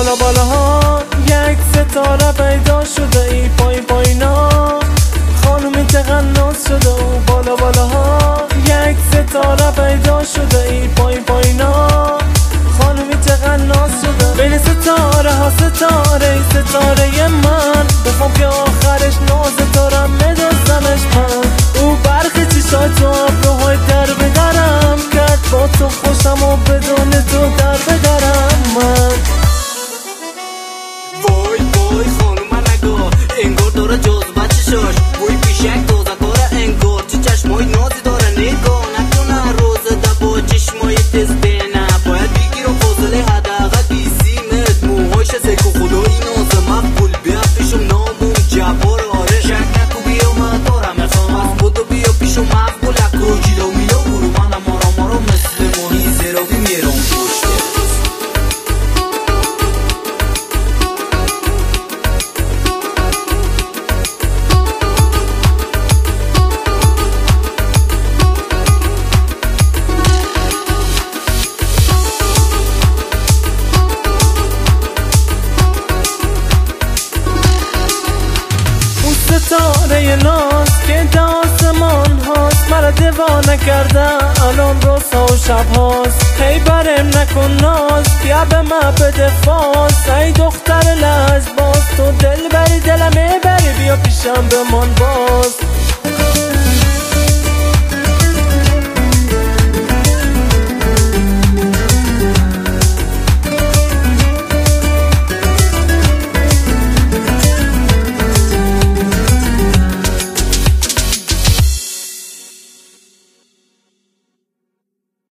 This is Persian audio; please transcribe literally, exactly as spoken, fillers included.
بالا بالاها یک ستاره پیدا شده ای پای پایینا خانم تقناس شده و بالا بالاها یک ستاره پیدا شده ای پای پایینا خانم تقناس شده بین ستاره ها ستاره ستاره من بخوام که آخرش ناز دارم ندازمش من او برخ چیشای تو ابروهای در بدرم کرد با تو خوشم و بدون تو در بدرم من وای وای خانوم نگاه انگار داره جاذبه چشاش بوی پیشک تازه کاره انگار چه چشمای نازی داره نگاه نکنه روزه ده با چشمای تز بینه باید بگیر و فاصله حداقل بیسی متر موهاش سیکو خدایی نازه مقبول بیا پیشم نامون جبار آره شک نکو بیا من دارم میخوام از بودو بیا پیشم مقبول اکو جیلو میلو برو منم مارا مارا مثل ماهی زیراوی میرم پشته ستاره ناز که در آسمان هاست مرا دیوانه کرده الان روزها و شب هاست هی برم نکن ناز بیا به من بده فاز ای دختر لحظ باز تو دل بری دلم بری بیا پیشم بمان باز